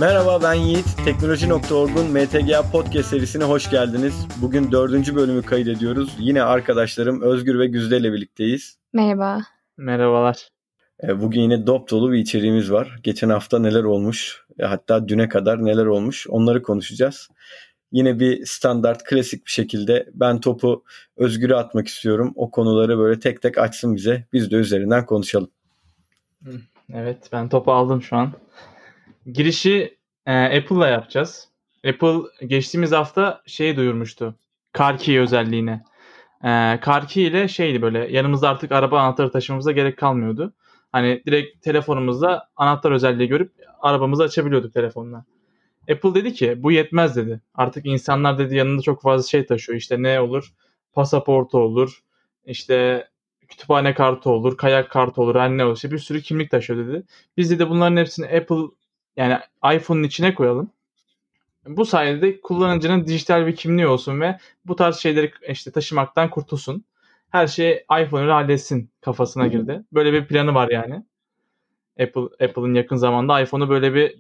Merhaba, ben Yiğit. Teknoloji.org'un MTGA Podcast serisine hoş geldiniz. Bugün 4. bölümü kaydediyoruz. Yine arkadaşlarım Özgür ve Güzde ile birlikteyiz. Merhaba. Merhabalar. Bugün yine dop dolu bir içeriğimiz var. Geçen hafta neler olmuş, hatta düne kadar neler olmuş, onları konuşacağız. Yine bir standart, klasik bir şekilde ben topu Özgür'e atmak istiyorum. O konuları böyle tek tek açsın bize. Biz de üzerinden konuşalım. Evet, ben topu aldım şu an. Girişi Apple'la yapacağız. Apple geçtiğimiz hafta duyurmuştu. Car Key özelliğine. Car Key ile şeydi böyle yanımızda artık araba anahtarı taşımamıza gerek kalmıyordu. Hani direkt telefonumuzda anahtar özelliği görüp arabamızı açabiliyorduk telefonla. Apple dedi ki bu yetmez dedi. Artık insanlar dedi yanında çok fazla şey taşıyor. İşte ne olur? Pasaportu olur. İşte kütüphane kartı olur, kayak kartı olur, her ne olursa bir sürü kimlik taşıyor dedi. Biz de bunların hepsini Apple yani iPhone'un içine koyalım. Bu sayede kullanıcının dijital bir kimliği olsun ve bu tarz şeyleri işte taşımaktan kurtulsun. Her şeyi iPhone ile halletsin kafasına girdi. Böyle bir planı var yani. Apple'ın yakın zamanda iPhone'u böyle bir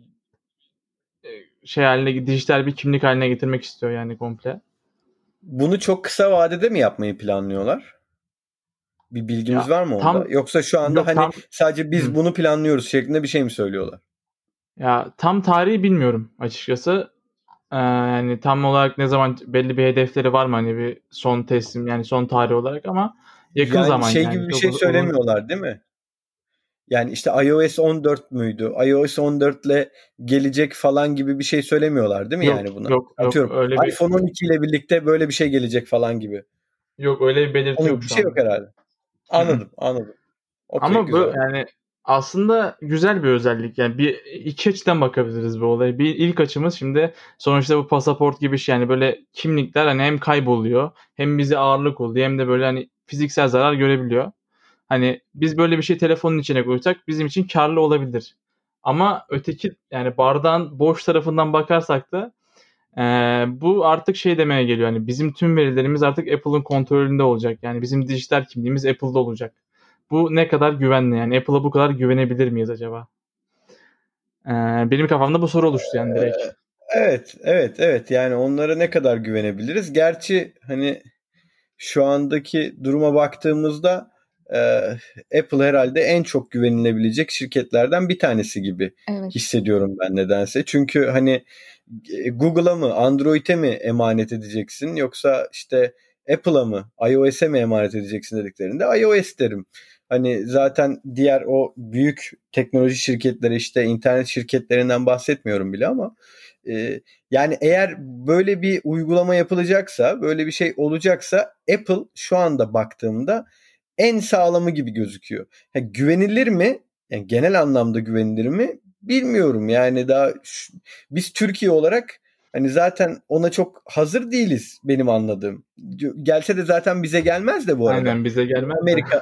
dijital bir kimlik haline getirmek istiyor yani komple. Bunu çok kısa vadede mi yapmayı planlıyorlar? Bir bilgimiz var mı onda? Yoksa şu anda sadece biz bunu planlıyoruz şeklinde bir şey mi söylüyorlar? Ya tam tarihi bilmiyorum açıkçası. Yani tam olarak ne zaman belli bir hedefleri var mı hani bir son teslim yani son tarih olarak ama yakın zaman yani. Gibi bir şey söylemiyorlar değil mi? Yani işte iOS 14 müydü? iOS 14 ile gelecek falan gibi bir şey söylemiyorlar değil mi yani buna? Yok. Atıyorum öyle iPhone 12 ile birlikte böyle bir şey gelecek falan gibi. Yok öyle bir belirti yok bir şey yok herhalde. Anladım. Okay, ama güzel. bu yani aslında güzel bir özellik. Yani iki açıdan bakabiliriz bu olaya. Bir ilk açımız şimdi sonuçta bu pasaport gibi şey yani böyle kimlikler hani hem kayboluyor hem bize ağırlık oluyor hem de böyle hani fiziksel zarar görebiliyor. Hani biz böyle bir şey telefonun içine koysak bizim için karlı olabilir. Ama öteki yani bardağın boş tarafından bakarsak da bu artık şey demeye geliyor. Hani bizim tüm verilerimiz artık Apple'ın kontrolünde olacak. Yani bizim dijital kimliğimiz Apple'da olacak. Bu ne kadar güvenli yani Apple'a bu kadar güvenebilir miyiz acaba? Benim kafamda bu soru oluştu yani direkt. Evet yani onlara ne kadar güvenebiliriz? Gerçi hani şu andaki duruma baktığımızda Apple herhalde en çok güvenilebilecek şirketlerden bir tanesi gibi hissediyorum ben nedense. Çünkü hani Google'a mı Android'e mi emanet edeceksin yoksa işte Apple'a mı iOS'e mi emanet edeceksin dediklerinde iOS derim. Hani zaten diğer o büyük teknoloji şirketleri işte internet şirketlerinden bahsetmiyorum bile ama yani eğer böyle bir uygulama yapılacaksa, böyle bir şey olacaksa Apple şu anda baktığımda en sağlamı gibi gözüküyor. Güvenilir mi? Yani genel anlamda güvenilir mi? Bilmiyorum. Yani biz Türkiye olarak hani zaten ona çok hazır değiliz benim anladığım. Gelse de zaten bize gelmez de bu arada. Aynen bize gelmez.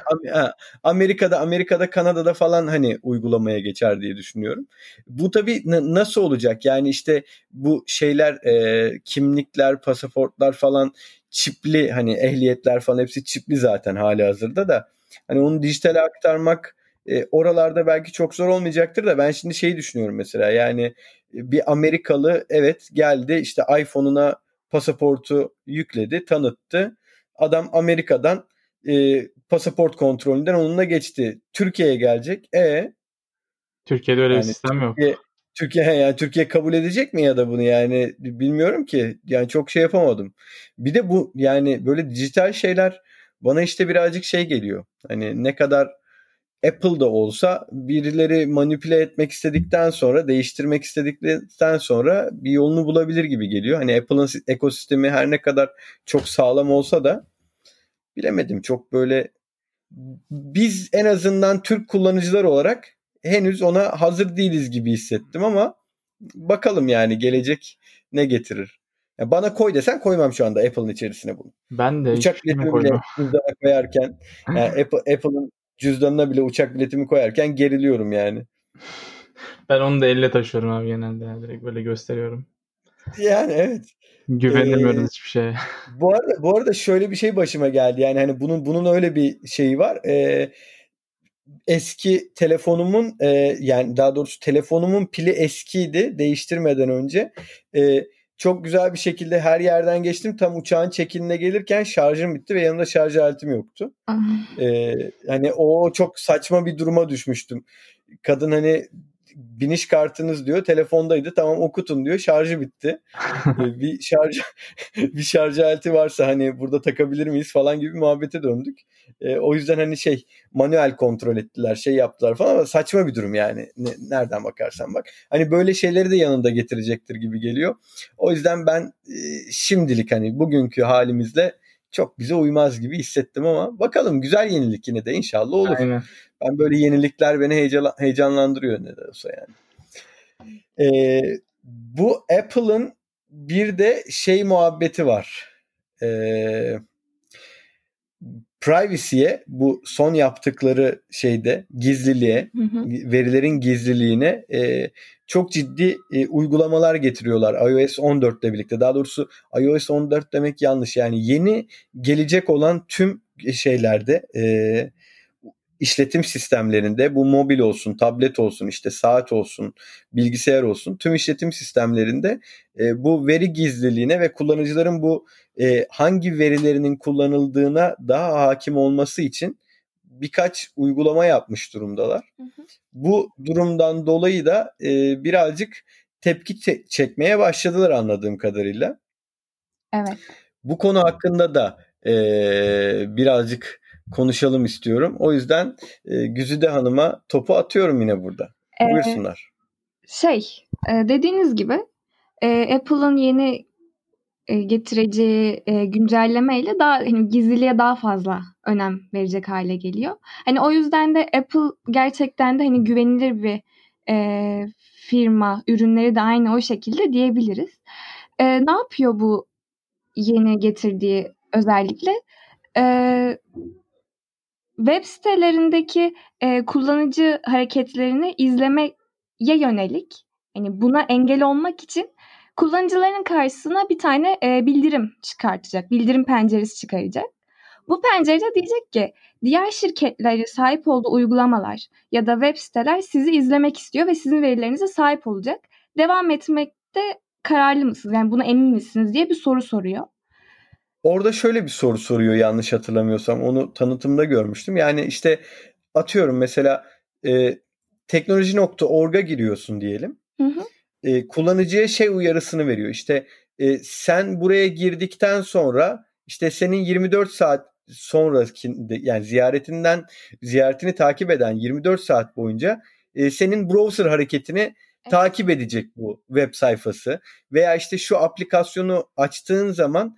Amerika'da, Kanada'da falan hani uygulamaya geçer diye düşünüyorum. Bu tabii nasıl olacak? Yani işte bu şeyler kimlikler, pasaportlar falan çipli hani ehliyetler falan hepsi çipli zaten halihazırda da. Hani onu dijitale aktarmak oralarda belki çok zor olmayacaktır da ben şimdi şeyi düşünüyorum mesela yani bir Amerikalı evet geldi işte iPhone'una pasaportu yükledi, tanıttı. Adam Amerika'dan pasaport kontrolünden onunla geçti. Türkiye'ye gelecek. Türkiye'de öyle bir sistem yok. Türkiye kabul edecek mi ya da bunu yani bilmiyorum ki. Yani çok şey yapamadım. Bir de bu yani böyle dijital şeyler bana işte birazcık şey geliyor. Hani ne kadar Apple'da olsa birileri manipüle etmek istedikten sonra, değiştirmek istedikten sonra bir yolunu bulabilir gibi geliyor. Hani Apple'ın ekosistemi her ne kadar çok sağlam olsa da bilemedim. Çok böyle biz en azından Türk kullanıcılar olarak henüz ona hazır değiliz gibi hissettim ama bakalım yani gelecek ne getirir. Ya bana koy desen koymam şu anda Apple'ın içerisine bunu. Ben de Uçak biletimi bile cüzdana koyarken yani Apple'ın cüzdanına bile uçak biletimi koyarken geriliyorum yani. Ben onu da elle taşıyorum abi genelde. Yani direkt böyle gösteriyorum. Yani evet. Güvenemiyoruz hiçbir şeye. Bu arada şöyle bir şey başıma geldi. Yani hani bunun öyle bir şeyi var. eski telefonumun yani daha doğrusu telefonumun pili eskiydi değiştirmeden önce. Çok güzel bir şekilde her yerden geçtim. Tam uçağın check-in'ine gelirken şarjım bitti ve yanımda şarj aletim yoktu. Hani o çok saçma bir duruma düşmüştüm. Kadın hani biniş kartınız diyor, telefondaydı, tamam okutun diyor, şarjı bitti. Bir şarj aleti varsa hani burada takabilir miyiz falan gibi muhabbete döndük. O yüzden hani manuel kontrol ettiler, yaptılar falan ama saçma bir durum yani. Nereden bakarsan bak. Hani böyle şeyleri de yanında getirecektir gibi geliyor. O yüzden ben şimdilik hani bugünkü halimizle çok bize uymaz gibi hissettim ama bakalım, güzel yenilik yine de, inşallah olur. Aynen. Ben böyle yenilikler beni heyecanlandırıyor ne de olsa yani. Bu Apple'ın bir de muhabbeti var. Privacy'ye, bu son yaptıkları gizliliğe, verilerin gizliliğine çok ciddi uygulamalar getiriyorlar iOS 14 ile birlikte. Daha doğrusu iOS 14 demek yanlış. Yani yeni gelecek olan tüm şeylerde, işletim sistemlerinde, bu mobil olsun, tablet olsun, saat olsun, bilgisayar olsun, tüm işletim sistemlerinde bu veri gizliliğine ve kullanıcıların bu hangi verilerinin kullanıldığına daha hakim olması için birkaç uygulama yapmış durumdalar. Bu durumdan dolayı da birazcık tepki çekmeye başladılar anladığım kadarıyla. Evet. Bu konu hakkında da birazcık konuşalım istiyorum. O yüzden Güzide Hanım'a topu atıyorum yine burada. Buyursunlar. Dediğiniz gibi Apple'ın yeni getireceği güncellemeyle daha hani gizliliğe daha fazla önem verecek hale geliyor. Hani o yüzden de Apple gerçekten de hani güvenilir bir firma, ürünleri de aynı o şekilde diyebiliriz. Ne yapıyor bu yeni getirdiği özellikle? Web sitelerindeki kullanıcı hareketlerini izlemeye yönelik, hani buna engel olmak için kullanıcıların karşısına bir tane bildirim çıkartacak. Bildirim penceresi çıkaracak. Bu pencerede diyecek ki diğer şirketlerin sahip olduğu uygulamalar ya da web siteler sizi izlemek istiyor ve sizin verilerinize sahip olacak. Devam etmekte kararlı mısınız? Yani buna emin misiniz diye bir soru soruyor. Orada şöyle bir soru soruyor, yanlış hatırlamıyorsam. Onu tanıtımda görmüştüm. Yani atıyorum mesela teknoloji.org'a giriyorsun diyelim. Kullanıcıya uyarısını veriyor. Sen buraya girdikten sonra senin 24 saat sonrakinde, yani ziyaretini takip eden 24 saat boyunca senin browser hareketini takip edecek bu web sayfası. Veya şu aplikasyonu açtığın zaman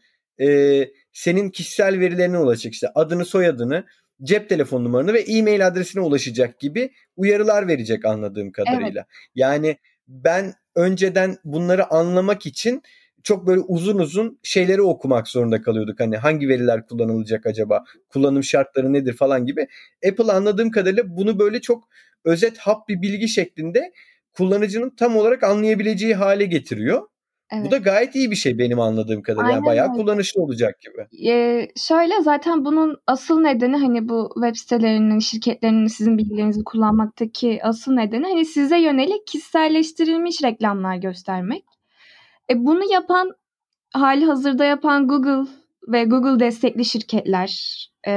senin kişisel verilerine ulaşacak. Adını, soyadını, cep telefon numaranı ve e-mail adresine ulaşacak gibi uyarılar verecek anladığım kadarıyla. Evet. Yani ben önceden bunları anlamak için çok böyle uzun uzun şeyleri okumak zorunda kalıyorduk. Hani hangi veriler kullanılacak acaba? Kullanım şartları nedir falan gibi. Apple anladığım kadarıyla bunu böyle çok özet, hap bir bilgi şeklinde kullanıcının tam olarak anlayabileceği hale getiriyor. Evet. Bu da gayet iyi bir şey benim anladığım kadarıyla. Aynen, yani bayağı öyle. Kullanışlı olacak gibi. Şöyle, zaten bunun asıl nedeni hani bu web sitelerinin, şirketlerinin sizin bilgilerinizi kullanmaktaki asıl nedeni hani size yönelik kişiselleştirilmiş reklamlar göstermek. Bunu hali hazırda yapan Google ve Google destekli şirketler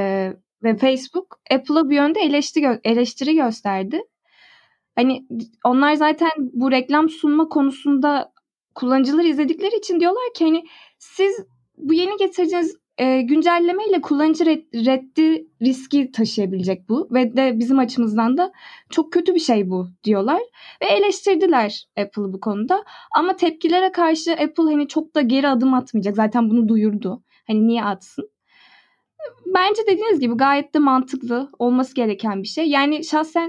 ve Facebook Apple'a bir yönde eleştiri gösterdi. Hani onlar zaten bu reklam sunma konusunda kullanıcıları izledikleri için diyorlar ki hani siz bu yeni getireceğiniz güncellemeyle kullanıcı reddi riski taşıyabilecek bu ve de bizim açımızdan da çok kötü bir şey bu diyorlar ve eleştirdiler Apple'ı bu konuda. Ama tepkilere karşı Apple hani çok da geri adım atmayacak. Zaten bunu duyurdu. Hani niye atsın? Bence dediğiniz gibi gayet de mantıklı, olması gereken bir şey. Yani şahsen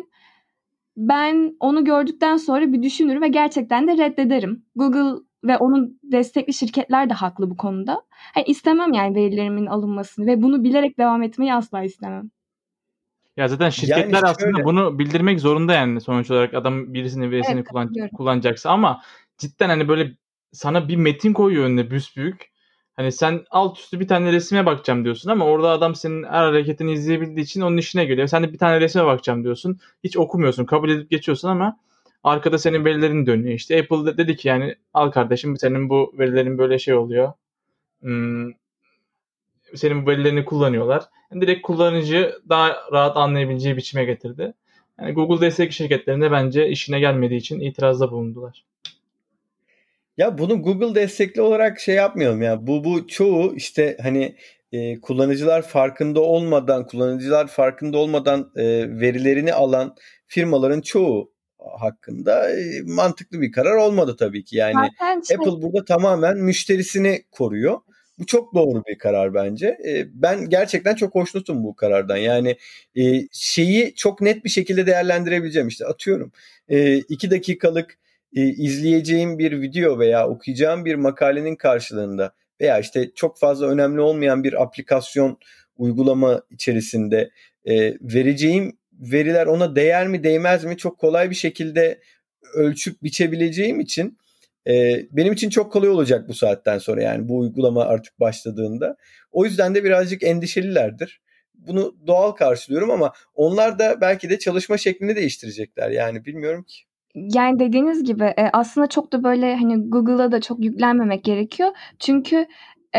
ben onu gördükten sonra bir düşünürüm ve gerçekten de reddederim. Google ve onun destekli şirketler de haklı bu konuda. Yani istemem yani verilerimin alınmasını ve bunu bilerek devam etmeyi asla istemem. Ya zaten şirketler aslında bunu bildirmek zorunda yani sonuç olarak adam birisinin verisini kullanacaksa, ama cidden hani böyle sana bir metin koyuyor önüne büsbüyük. Hani sen alt üstü bir tane resme bakacağım diyorsun ama orada adam senin her hareketini izleyebildiği için onun işine geliyor. Sen de bir tane resme bakacağım diyorsun. Hiç okumuyorsun, kabul edip geçiyorsun ama arkada senin verilerin dönüyor. İşte Apple dedi ki yani al kardeşim senin bu verilerin böyle şey oluyor. Senin bu verilerini kullanıyorlar. Yani direkt kullanıcı daha rahat anlayabileceği biçime getirdi. Yani Google destek şirketlerinde bence işine gelmediği için itirazda bulundular. Ya bunu Google destekli olarak şey yapmayalım ya. Bu çoğu işte hani kullanıcılar farkında olmadan verilerini alan firmaların çoğu hakkında mantıklı bir karar olmadı tabii ki. Yani Apple burada tamamen müşterisini koruyor. Bu çok doğru bir karar bence. Ben gerçekten çok hoşnutum bu karardan. Yani şeyi çok net bir şekilde değerlendirebileceğim. İşte atıyorum 2 dakikalık izleyeceğim bir video veya okuyacağım bir makalenin karşılığında veya işte çok fazla önemli olmayan bir aplikasyon uygulama içerisinde vereceğim veriler ona değer mi değmez mi çok kolay bir şekilde ölçüp biçebileceğim için benim için çok kolay olacak bu saatten sonra, yani bu uygulama artık başladığında. O yüzden de birazcık endişelilerdir. Bunu doğal karşılıyorum ama onlar da belki de çalışma şeklini değiştirecekler. Yani bilmiyorum ki. Yani dediğiniz gibi aslında çok da böyle hani Google'a da çok yüklenmemek gerekiyor. Çünkü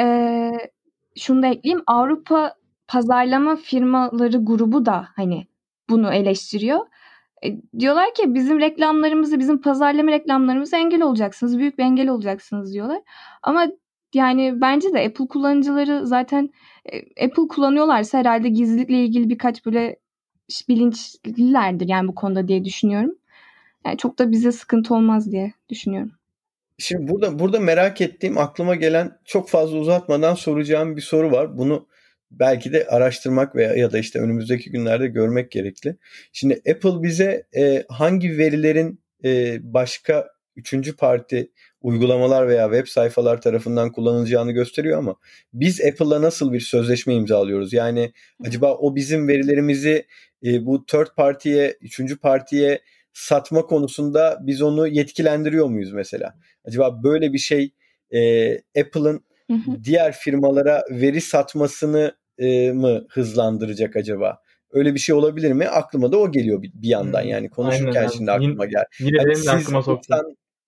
şunu da ekleyeyim, Avrupa pazarlama firmaları grubu da hani bunu eleştiriyor. Diyorlar ki bizim reklamlarımızı, bizim pazarlama reklamlarımızı engel olacaksınız, büyük bir engel olacaksınız diyorlar. Ama yani bence de Apple kullanıcıları zaten Apple kullanıyorlarsa herhalde gizlilikle ilgili birkaç böyle bilinçlilerdir yani bu konuda diye düşünüyorum. Yani çok da bize sıkıntı olmaz diye düşünüyorum. Şimdi burada merak ettiğim, aklıma gelen, çok fazla uzatmadan soracağım bir soru var. Bunu belki de araştırmak ya da işte önümüzdeki günlerde görmek gerekli. Şimdi Apple bize hangi verilerin başka üçüncü parti uygulamalar veya web sayfalar tarafından kullanılacağını gösteriyor ama biz Apple'la nasıl bir sözleşme imzalıyoruz? Yani acaba o bizim verilerimizi bu third partiye, üçüncü partiye satma konusunda biz onu yetkilendiriyor muyuz mesela? Acaba böyle bir şey Apple'ın diğer firmalara veri satmasını mı hızlandıracak acaba? Öyle bir şey olabilir mi? Aklıma da o geliyor bir yandan. Yani konuşurken aynen şimdi aklıma geldi. Yine Yani benim de aklıma soktu.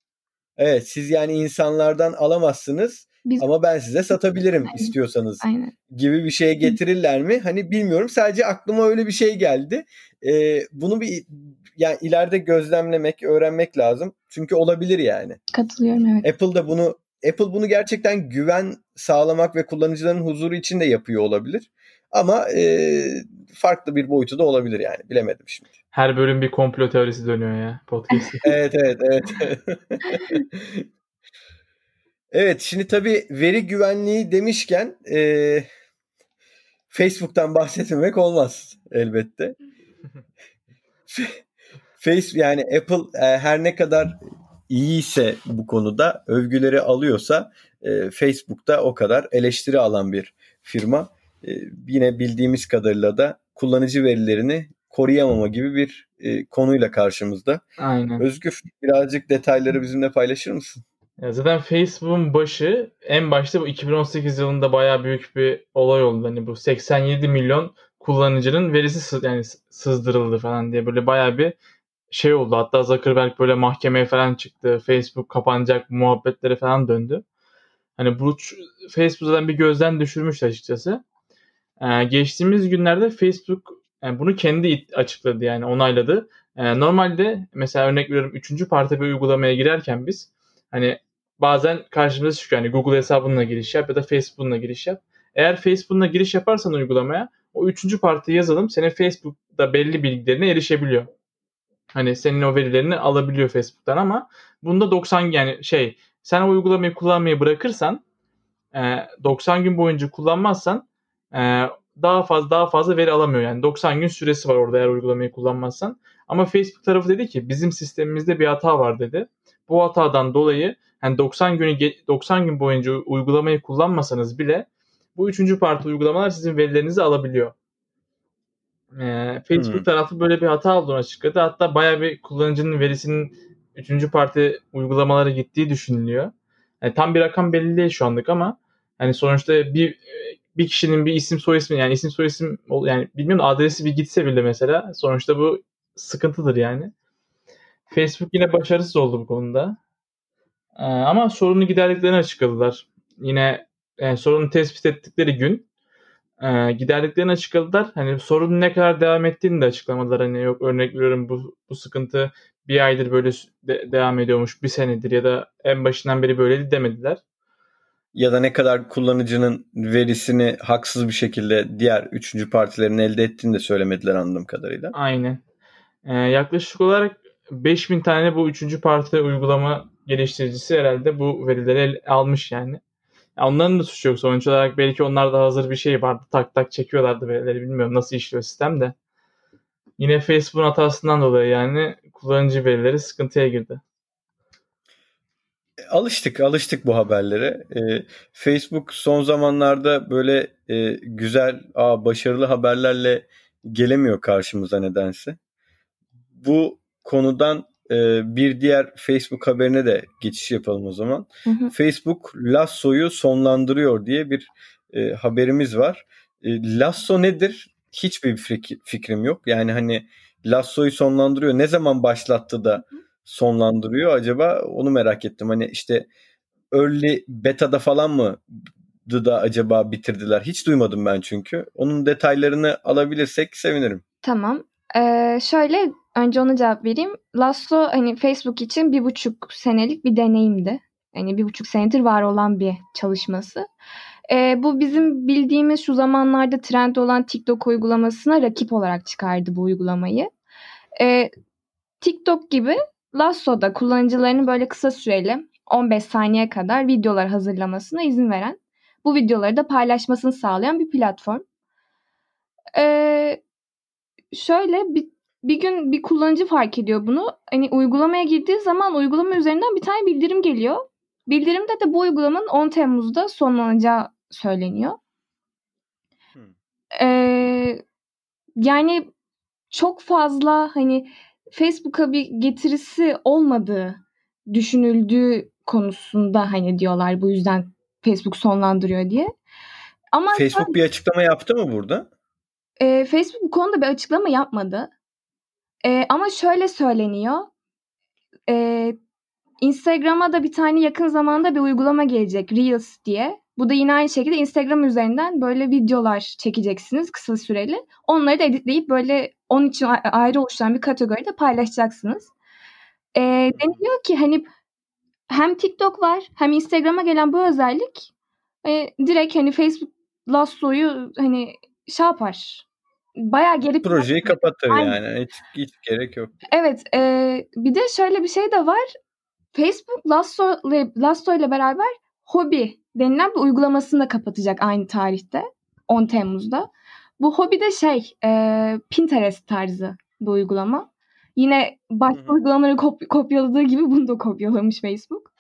siz yani insanlardan alamazsınız ama ben size satabilirim istiyorsanız gibi bir şeye getirirler mi? Hani bilmiyorum. Sadece aklıma öyle bir şey geldi. Bunu yani ileride gözlemlemek, öğrenmek lazım. Çünkü olabilir yani. Katılıyorum, evet. Apple bunu gerçekten güven sağlamak ve kullanıcıların huzuru için de yapıyor olabilir. Ama farklı bir boyutu da olabilir yani. Bilemedim şimdi. Her bölüm bir komplo teorisi dönüyor ya podcast'te. Evet. Evet, şimdi tabii veri güvenliği demişken Facebook'tan bahsetmemek olmaz elbette. Yani Apple her ne kadar iyiyse bu konuda, övgüleri alıyorsa Facebook'ta o kadar eleştiri alan bir firma. Yine bildiğimiz kadarıyla da kullanıcı verilerini koruyamama gibi bir konuyla karşımızda. Aynen. Özgür, birazcık detayları bizimle paylaşır mısın? Ya zaten Facebook'un en başta bu 2018 yılında bayağı büyük bir olay oldu. Hani bu 87 milyon kullanıcının verisi yani sızdırıldı falan diye böyle bayağı bir şey oldu. Hatta Zuckerberg böyle mahkemeye falan çıktı. Facebook kapanacak muhabbetleri falan döndü. Hani bu Facebook'tan bir gözden düşürmüş açıkçası. Geçtiğimiz günlerde Facebook bunu kendi açıkladı, yani onayladı. Normalde mesela örnek veriyorum 3. parti bir uygulamaya girerken biz hani bazen karşımıza çıkıyor. Yani Google hesabınla giriş yap ya da Facebook'unla giriş yap. Eğer Facebook'unla giriş yaparsan uygulamaya, o 3. parti yazılım senin Facebook'ta belli bilgilerine erişebiliyor. Hani senin o verilerini alabiliyor Facebook'tan ama bunda 90 yani sen o uygulamayı kullanmayı bırakırsan 90 gün boyunca kullanmazsan daha fazla veri alamıyor. Yani 90 gün süresi var orada eğer uygulamayı kullanmazsan. Ama Facebook tarafı dedi ki bizim sistemimizde bir hata var dedi. Bu hatadan dolayı yani 90 gün boyunca uygulamayı kullanmasanız bile bu 3. parti uygulamalar sizin verilerinizi alabiliyor. Facebook tarafı böyle bir hata olduğunu açıkladı. Hatta bayağı bir kullanıcının verisinin 3. parti uygulamalara gittiği düşünülüyor. Yani tam bir rakam belli değil şu anlık ama Hani sonuçta bir kişinin bir isim soyisim, yani isim soyisim, yani bilmiyorum, adresi bir gitse bile mesela sonuçta bu sıkıntıdır yani. Facebook yine başarısız oldu bu konuda. Ama sorunu giderdiklerini açıkladılar. Yine sorunu tespit ettikleri gün giderdiklerini açıkladılar. Hani sorunun ne kadar devam ettiğini de açıklamadılar. Hani yok, örnek veriyorum, bu sıkıntı bir aydır böyle devam ediyormuş, bir senedir ya da en başından beri böyleydi demediler. Ya da ne kadar kullanıcının verisini haksız bir şekilde diğer üçüncü partilerin elde ettiğini de söylemediler anladığım kadarıyla. Aynen. Yaklaşık olarak 5000 tane bu üçüncü parti uygulama geliştiricisi herhalde bu verileri almış yani. Onların da suçu yok sonuç olarak. Belki onlarda hazır bir şey vardı. Tak tak çekiyorlardı verileri. Bilmiyorum nasıl işliyor sistem de. Yine Facebook'un hatasından dolayı yani kullanıcı verileri sıkıntıya girdi. Alıştık bu haberlere. Facebook son zamanlarda böyle güzel, başarılı haberlerle gelemiyor karşımıza nedense. Bu konudan bir diğer Facebook haberine de geçiş yapalım o zaman. Facebook Lasso'yu sonlandırıyor diye bir haberimiz var. Lasso nedir? Hiçbir fikrim yok. Yani hani Lasso'yu sonlandırıyor. Ne zaman başlattı da sonlandırıyor acaba? Onu merak ettim. Hani işte early beta'da falan mı da acaba bitirdiler? Hiç duymadım ben çünkü. Onun detaylarını alabilirsek sevinirim. Tamam. Şöyle önce ona cevap vereyim. Lasso hani Facebook için 1,5 senelik bir deneyimdi. Yani 1,5 senedir var olan bir çalışması. Bu bizim bildiğimiz şu zamanlarda trend olan TikTok uygulamasına rakip olarak çıkardı bu uygulamayı. TikTok gibi Lasso'da kullanıcılarının böyle kısa süreli 15 saniye kadar videolar hazırlamasına izin veren, bu videoları da paylaşmasını sağlayan bir platform. Şöyle bir gün bir kullanıcı fark ediyor bunu. Hani uygulamaya girdiği zaman uygulama üzerinden bir tane bildirim geliyor. Bildirimde de bu uygulamanın 10 Temmuz'da sonlanacağı söyleniyor. Yani çok fazla hani Facebook'a bir getirisi olmadığı düşünüldüğü konusunda hani diyorlar, bu yüzden Facebook sonlandırıyor diye. Ama Facebook bir açıklama yaptı mı burada? Facebook bu konuda bir açıklama yapmadı. Ama şöyle söyleniyor. Instagram'a da bir tane yakın zamanda bir uygulama gelecek, Reels diye. Bu da yine aynı şekilde Instagram üzerinden böyle videolar çekeceksiniz kısa süreli. Onları da editleyip böyle onun için ayrı oluşturan bir kategoride paylaşacaksınız. Deniliyor ki hani hem TikTok var hem Instagram'a gelen bu özellik direkt hani Facebook Lasso'yu hani şey yapar. Bayağı geri projeyi kapatır Aynen. yani. Hiç gerek yok. Evet. Bir de şöyle bir şey de var. Facebook Lasso ile beraber Hobi denilen bir uygulamasını da kapatacak aynı tarihte. 10 Temmuz'da. Bu Hobi de Pinterest tarzı bir uygulama. Yine başka uygulamaları kopyaladığı gibi bunu da kopyalamış Facebook.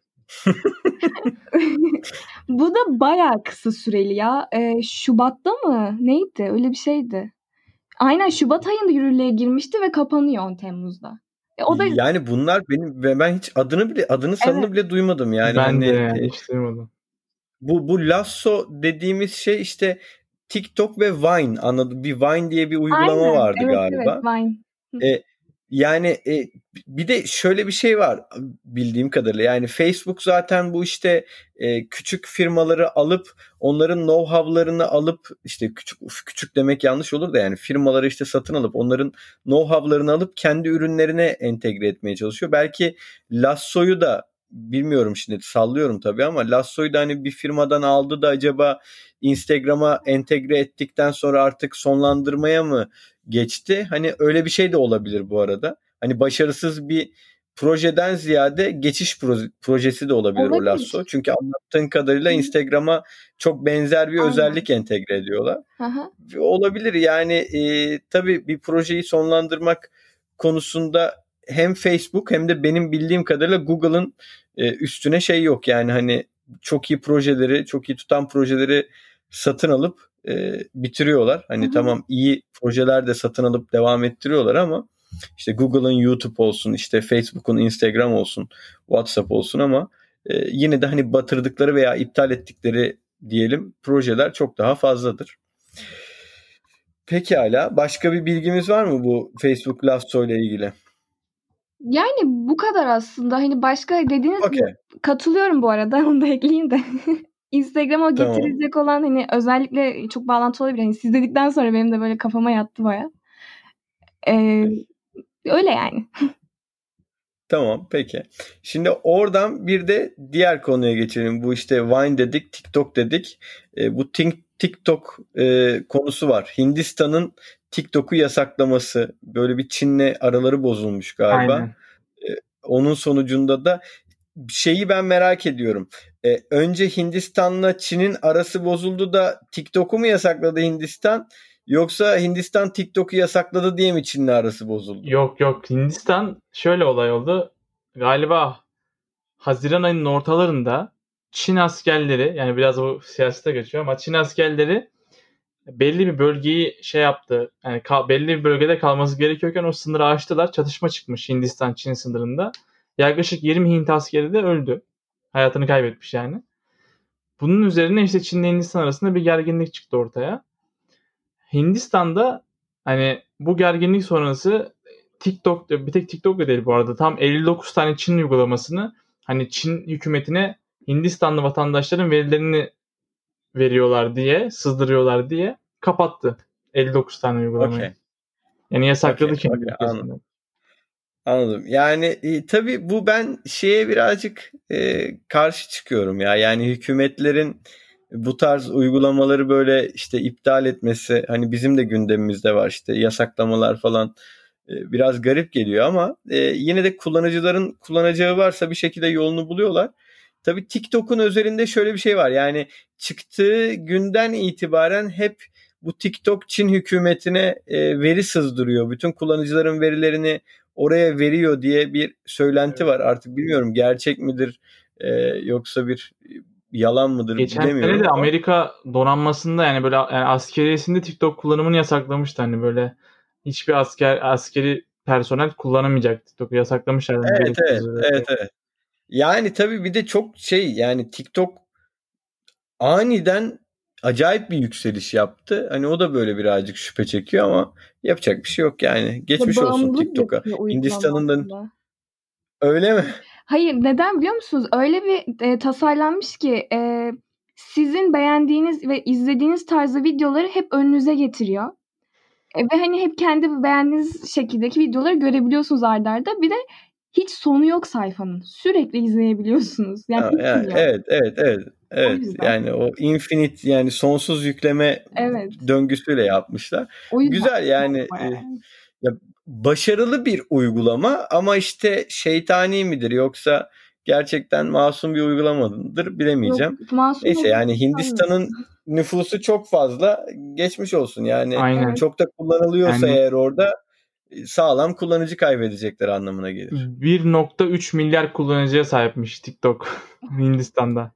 Bu da bayağı kısa süreli ya. Şubat'ta mı? Neydi? Öyle bir şeydi. Aynen Şubat ayında yürürlüğe girmişti ve kapanıyor 10 Temmuz'da. O da... Yani bunlar ben hiç adını sanını bile duymadım yani. Ben de yani hiç duymadım. Bu Lasso dediğimiz şey işte TikTok ve Vine, anladım. Bir Vine diye bir uygulama vardı galiba. Evet, Vine. Yani bir de şöyle bir şey var bildiğim kadarıyla. Yani Facebook zaten bu işte küçük firmaları alıp onların know-how'larını alıp, işte küçük demek yanlış olur da yani firmaları işte satın alıp onların know-how'larını alıp kendi ürünlerine entegre etmeye çalışıyor. Belki Lasso'yu da bilmiyorum, şimdi sallıyorum tabii, ama Lasso'yu da hani bir firmadan aldı da acaba Instagram'a entegre ettikten sonra artık sonlandırmaya mı geçti? Hani öyle bir şey de olabilir bu arada. Hani başarısız bir projeden ziyade geçiş projesi de olabilir o Lasso. Çünkü anlattığın kadarıyla Instagram'a çok benzer bir özellik entegre ediyorlar. Olabilir yani. Tabii bir projeyi sonlandırmak konusunda hem Facebook hem de benim bildiğim kadarıyla Google'ın üstüne şey yok. Yani hani çok iyi projeleri, çok iyi tutan projeleri satın alıp bitiriyorlar. Hani tamam, iyi projeler de satın alıp devam ettiriyorlar ama işte Google'ın YouTube olsun, işte Facebook'un Instagram olsun, WhatsApp olsun, ama yine de hani batırdıkları veya iptal ettikleri diyelim projeler çok daha fazladır. Pekala. Başka bir bilgimiz var mı bu Facebook Lasso ile ilgili? Yani bu kadar aslında. Hani başka dediğiniz gibi katılıyorum bu arada. Onu da ekleyeyim de. Instagram'a getirilecek olan hani özellikle çok bağlantı olabilir. Hani siz dedikten sonra benim de böyle kafama yattı baya. Öyle yani. Tamam, peki. Şimdi oradan bir de diğer konuya geçelim. Bu işte Vine dedik, TikTok dedik. Bu TikTok konusu var. Hindistan'ın TikTok'u yasaklaması. Böyle bir Çin'le araları bozulmuş galiba. Aynen. Onun sonucunda da şeyi ben merak ediyorum. Önce Hindistan'la Çin'in arası bozuldu da TikTok'u mu yasakladı Hindistan? Yoksa Hindistan TikTok'u yasakladı diye mi Çin'le arası bozuldu? Yok. Hindistan şöyle olay oldu. Galiba Haziran ayının ortalarında Çin askerleri, yani biraz o siyasete geçiyor ama Çin askerleri belli bir bölgeyi şey yaptı. Yani belli bir bölgede kalması gerekiyorken o sınırı aştılar. Çatışma çıkmış Hindistan-Çin sınırında. Yaklaşık 20 Hint askeri de öldü. Hayatını kaybetmiş yani. Bunun üzerine işte Çin ile Hindistan arasında bir gerginlik çıktı ortaya. Hindistan'da hani bu gerginlik sonrası TikTok, bir tek TikTok'la değil bu arada, tam 59 tane Çin uygulamasını hani Çin hükümetine Hindistanlı vatandaşların verilerini veriyorlar diye, sızdırıyorlar diye kapattı 59 tane uygulamayı. Yani yasakladı kendi ülkesinde. Anladım. Yani tabii bu ben şeye birazcık karşı çıkıyorum ya. Yani hükümetlerin bu tarz uygulamaları böyle işte iptal etmesi, hani bizim de gündemimizde var işte yasaklamalar falan, biraz garip geliyor ama yine de kullanıcıların kullanacağı varsa bir şekilde yolunu buluyorlar. Tabii TikTok'un özelinde şöyle bir şey var. Yani çıktığı günden itibaren hep bu TikTok Çin hükümetine veri sızdırıyor. Bütün kullanıcıların verilerini oraya veriyor diye bir söylenti var. Artık bilmiyorum gerçek midir yoksa bir yalan mıdır bilemiyorum. Geçen sene de Amerika donanmasında yani böyle yani askeriyesinde TikTok kullanımını yasaklamıştı. Hani böyle hiçbir askeri personel kullanamayacak TikTok'u yasaklamışlar. Evet. Yani tabii bir de çok yani TikTok aniden acayip bir yükseliş yaptı. Hani o da böyle birazcık şüphe çekiyor ama yapacak bir şey yok yani. Geçmiş olsun TikTok'a. Hindistan'ın da öyle mi? Hayır, neden biliyor musunuz? Öyle bir tasarlanmış ki sizin beğendiğiniz ve izlediğiniz tarzda videoları hep önünüze getiriyor. Ve hani hep kendi beğendiğiniz şekildeki videoları görebiliyorsunuz arda arda. Bir de hiç sonu yok sayfanın. Sürekli izleyebiliyorsunuz. Yani evet. Yani o infinite, yani sonsuz yükleme döngüsüyle yapmışlar. Güzel yani. Ya başarılı bir uygulama ama işte şeytani midir yoksa gerçekten masum bir uygulama mıdır bilemeyeceğim. Neyse yani Hindistan'ın nüfusu çok fazla, geçmiş olsun yani. Aynen. Çok da kullanılıyorsa eğer orada sağlam kullanıcı kaybedecekler anlamına gelir. 1.3 milyar kullanıcıya sahipmiş TikTok Hindistan'da.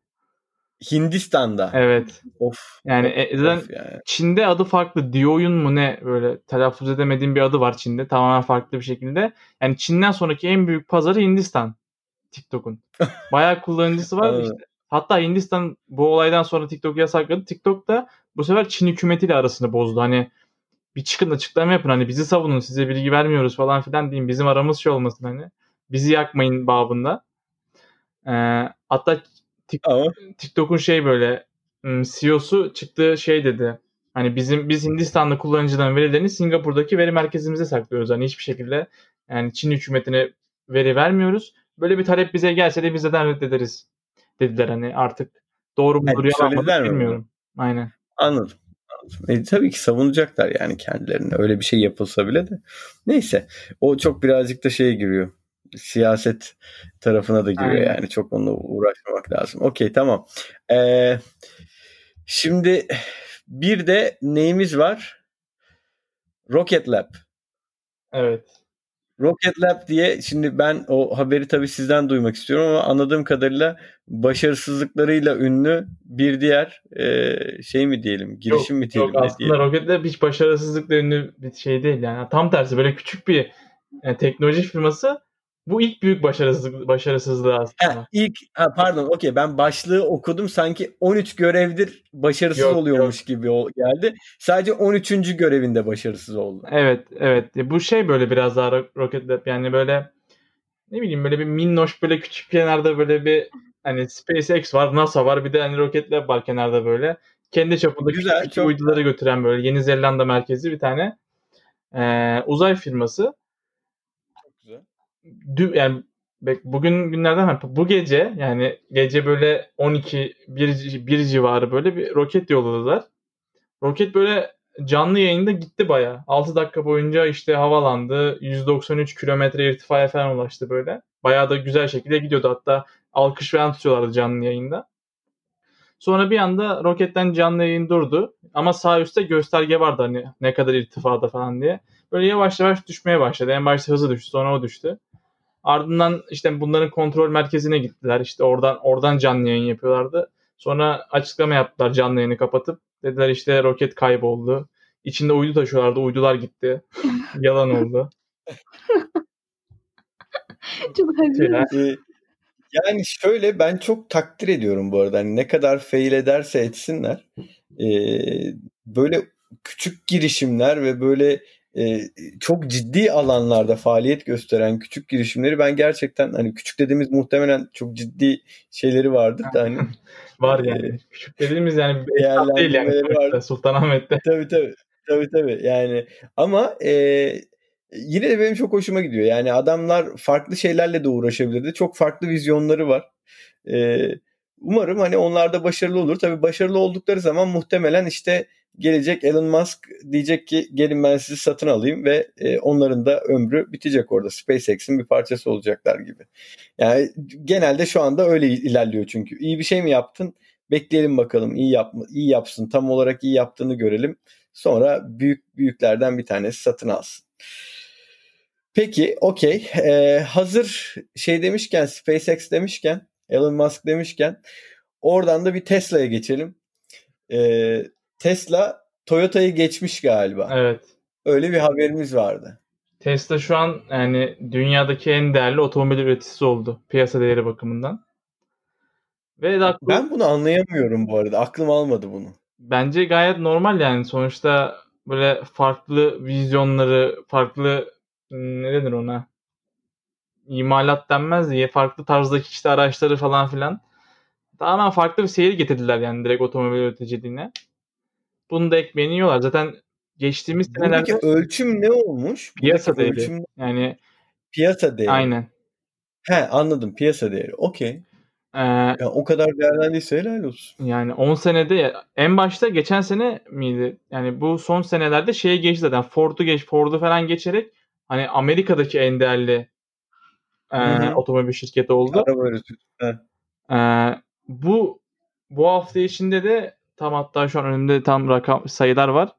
Evet. Yani Çin'de adı farklı. Douyin mu ne, böyle telaffuz edemediğim bir adı var Çin'de. Tamamen farklı bir şekilde. Yani Çin'den sonraki en büyük pazarı Hindistan TikTok'un. Bayağı kullanıcısı var işte. Hatta Hindistan bu olaydan sonra TikTok'u yasakladı. TikTok da bu sefer Çin hükümetiyle arasını bozdu. Hani bir çıkın açıklama yapın, hani bizi savunun, size bilgi vermiyoruz falan filan deyin. Bizim aramız şey olmasın, hani bizi yakmayın babında. Hatta TikTok'un böyle CEO'su çıktığı dedi. Hani biz Hindistan'da kullanıcıların verilerini Singapur'daki veri merkezimize saklıyoruz. Hani hiçbir şekilde yani Çin hükümetine veri vermiyoruz. Böyle bir talep bize gelse de biz neden reddederiz dediler. Hani artık doğru mudur yalan mıdır bilmiyorum. Aynen. Anladım. Tabii ki savunacaklar yani kendilerine, öyle bir şey yapılsa bile de. Neyse, o çok birazcık da giriyor. Siyaset tarafına da giriyor. Aynen. Yani çok onunla uğraşmamak lazım. Okey, tamam. Şimdi bir de neyimiz var? Rocket Lab. Evet. Rocket Lab diye, şimdi ben o haberi tabii sizden duymak istiyorum ama anladığım kadarıyla başarısızlıklarıyla ünlü bir diğer mi diyelim, girişim mi diyelim? Yok, aslında Rocket Lab hiç başarısızlıkla ünlü bir şey değil yani. Tam tersi, böyle küçük bir teknoloji firması Bu ilk büyük başarısızlığı aslında. Pardon, okey, ben başlığı okudum sanki 13 görevdir başarısız Yok, oluyormuş gibi geldi. Sadece 13. görevinde başarısız oldu. Evet. Bu şey böyle biraz daha Rocket Lab, yani böyle ne bileyim böyle bir minnoş, böyle küçük kenarda böyle bir hani SpaceX var, NASA var, bir de hani Rocket Lab var kenarda böyle. Kendi çapında Güzel, küçük çok uyduları götüren böyle Yeni Zelanda merkezli bir tane uzay firması. güzel. Yani bugün günlerden bu gece, yani gece böyle 12 1 civarı böyle bir roket yolladılar. Roket böyle canlı yayında gitti bayağı. 6 dakika boyunca işte havalandı. 193 kilometre irtifaya falan ulaştı böyle. Bayağı da güzel şekilde gidiyordu. Hatta alkış falan tutuyorlardı canlı yayında. Sonra bir anda roketten canlı yayın durdu. Ama sağ üstte gösterge vardı hani ne kadar irtifada falan diye. Böyle yavaş yavaş düşmeye başladı. En başta hızı düştü, sonra o düştü. Ardından işte bunların kontrol merkezine gittiler. İşte oradan canlı yayın yapıyorlardı. Sonra açıklama yaptılar canlı yayını kapatıp. Dediler işte roket kayboldu. İçinde uydu taşıyorlardı. Uydular gitti. Yalan oldu. Çok hazır. Yani şöyle, ben çok takdir ediyorum bu arada. Hani ne kadar fail ederse etsinler. Böyle küçük girişimler ve böyle çok ciddi alanlarda faaliyet gösteren küçük girişimleri ben gerçekten, hani küçük dediğimiz muhtemelen çok ciddi şeyleri vardır da hani Var yani. Küçük dediğimiz yani esnaf değil yani değerlendirmeleri var. sonuçta Sultanahmet'te. Tabii yani, ama yine de benim çok hoşuma gidiyor. Yani adamlar farklı şeylerle de uğraşabilirdi. Çok farklı vizyonları var. Umarım hani onlar da başarılı olur. Tabii başarılı oldukları zaman muhtemelen işte gelecek Elon Musk diyecek ki gelin ben sizi satın alayım ve onların da ömrü bitecek orada. SpaceX'in bir parçası olacaklar gibi. Yani genelde şu anda öyle ilerliyor çünkü. İyi bir şey mi yaptın? Bekleyelim bakalım, iyi yapsın. Tam olarak iyi yaptığını görelim. Sonra büyüklerden bir tanesi satın alsın. Peki, okey. Hazır şey demişken, SpaceX demişken, Elon Musk demişken, oradan da bir Tesla'ya geçelim. Tesla Toyota'yı geçmiş galiba. Evet. Öyle bir haberimiz vardı. Tesla şu an yani dünyadaki en değerli otomobil üreticisi oldu piyasa değeri bakımından. Ve Ben bunu anlayamıyorum bu arada. Aklım almadı bunu. bence gayet normal yani. Sonuçta böyle farklı vizyonları, farklı ne denir ona? İmalat denmez diye farklı tarzdaki işte araçları falan filan. Tamamen farklı bir seyir getirdiler yani direkt otomobil üreticiliğine. Bunu da ekmeğini yiyorlar. Zaten geçtiğimiz Buradaki senelerde ölçüm ne olmuş? Buradaki piyasa değeri. ölçüm Yani piyasa değeri. aynen. Anladım, piyasa değeri. Okey. Ee, Ya o kadar değerlendiyse helal olsun. Yani 10 senede en başta geçen sene miydi? Yani bu son senelerde şeye geçti zaten. Ford'u falan geçerek hani Amerika'daki en değerli Hı. otomobil şirketi oldu. Araba üretiyorsun. Bu hafta içinde de tam, hatta şu an önümde tam rakam sayılar var.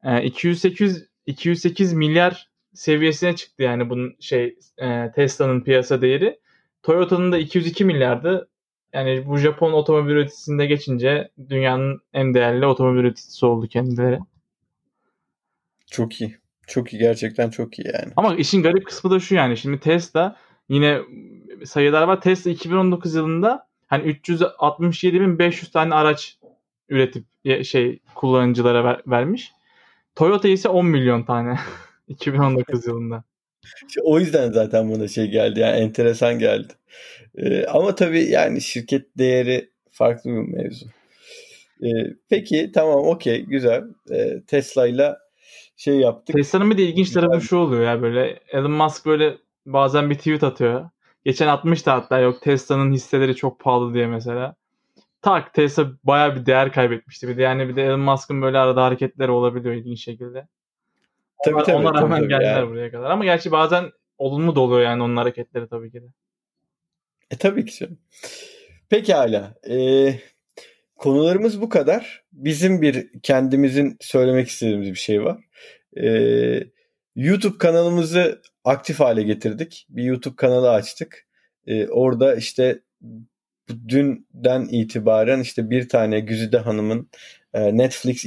208 milyar seviyesine çıktı yani bunun Tesla'nın piyasa değeri. Toyota'nın da 202 milyardı. Yani bu Japon otomobil üreticisinde geçince dünyanın en değerli otomobil üreticisi oldu kendileri. Çok iyi. Çok iyi. Gerçekten çok iyi yani. Ama işin garip kısmı da şu, yani şimdi Tesla, yine sayılar var. Tesla 2019 yılında hani 367.500 tane araç üretip kullanıcılara vermiş. Toyota ise 10 milyon tane 2019 yılında. O yüzden zaten bana şey geldi, yani enteresan geldi. Ama tabii yani şirket değeri farklı bir mevzu. Peki, tamam, okey, güzel. Tesla'yla şey yaptık. Tesla'nın bir de ilginç Güzel. tarafı şu oluyor ya, böyle Elon Musk böyle bazen bir tweet atıyor. Geçen atmıştı hatta, yok Tesla'nın hisseleri çok pahalı diye mesela. Tak, Tesla bayağı bir değer kaybetmişti. Bir de Elon Musk'ın böyle arada hareketleri olabiliyor ilginç şekilde. Ona rağmen Tabii geldiler yani. buraya kadar. Ama gerçi bazen olumlu da oluyor yani onun hareketleri tabii ki de. Tabii ki canım. Pekala. Konularımız bu kadar. Bizim kendimizin söylemek istediğimiz bir şey var. YouTube kanalımızı aktif hale getirdik. Bir YouTube kanalı açtık. Orada işte dünden itibaren işte bir tane Güzide Hanım'ın Netflix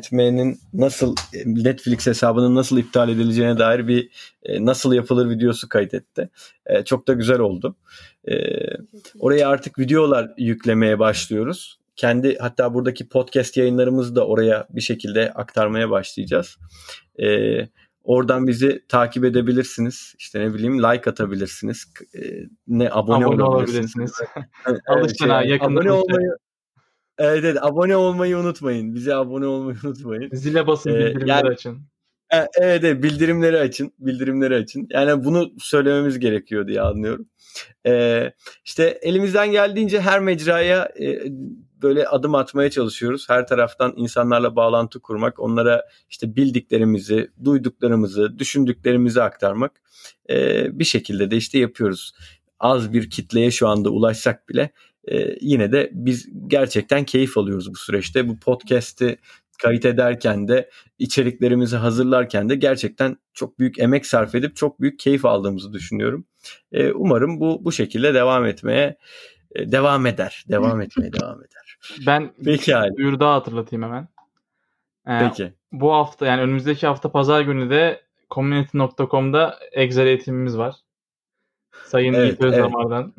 Netflix hesabının nasıl iptal edileceğine dair bir nasıl yapılır videosu kaydetti. Çok da güzel oldu. Oraya artık videolar yüklemeye başlıyoruz. Hatta buradaki podcast yayınlarımızı da oraya bir şekilde aktarmaya başlayacağız. Oradan bizi takip edebilirsiniz. İşte ne bileyim, like atabilirsiniz. Abone olabilirsiniz. Yakında abone olmayı Evet, abone olmayı unutmayın. Bize abone olmayı unutmayın. Zile basın, bildirimleri açın. Evet, bildirimleri açın. Yani bunu söylememiz gerekiyor diye anlıyorum. İşte elimizden geldiğince her mecraya böyle adım atmaya çalışıyoruz. Her taraftan insanlarla bağlantı kurmak, onlara işte bildiklerimizi, duyduklarımızı, düşündüklerimizi aktarmak. Bir şekilde de işte yapıyoruz. Az bir kitleye şu anda ulaşsak bile yine de biz gerçekten keyif alıyoruz bu süreçte. Bu podcast'i kayıt ederken de, içeriklerimizi hazırlarken de gerçekten çok büyük emek sarf edip çok büyük keyif aldığımızı düşünüyorum. Umarım bu şekilde devam etmeye devam eder. Ben Peki bir duyuru daha hatırlatayım hemen. Peki. Bu hafta, yani önümüzdeki hafta pazar günü de community.com'da Excel eğitimimiz var. Sayın Yiğit Özdamar'dan.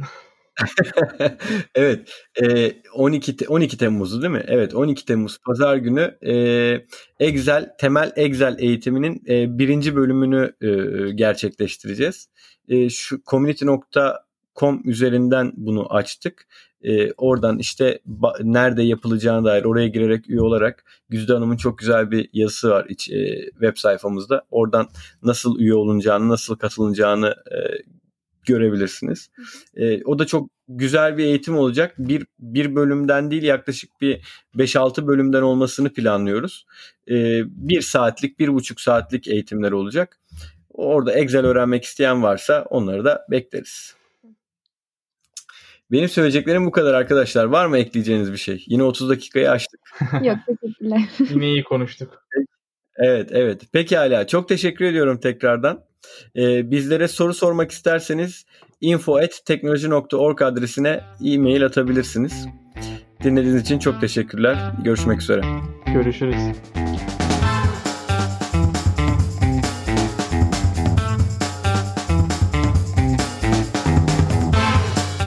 Evet. 12 Temmuz'u değil mi? Evet, 12 Temmuz pazar günü temel Excel eğitiminin 1. bölümünü gerçekleştireceğiz. Şu community.com üzerinden bunu açtık. Oradan işte nerede yapılacağına dair oraya girerek üye olarak, Güzde Hanım'ın çok güzel bir yazısı var web sayfamızda. Oradan nasıl üye olunacağını, nasıl katılınacağını görebilirsiniz. O da çok güzel bir eğitim olacak. Bir bölümden değil, yaklaşık bir 5-6 bölümden olmasını planlıyoruz. 1 saatlik, 1,5 saatlik eğitimler olacak. Orada Excel öğrenmek isteyen varsa onları da bekleriz. Benim söyleyeceklerim bu kadar arkadaşlar. Var mı ekleyeceğiniz bir şey? Yine 30 dakikayı aştık. Yok, teşekkürler. Yine iyi konuştuk. Evet. Pekala. Çok teşekkür ediyorum tekrardan. Bizlere soru sormak isterseniz info@teknoloji.org adresine e-mail atabilirsiniz. Dinlediğiniz için çok teşekkürler. Görüşmek üzere. Görüşürüz.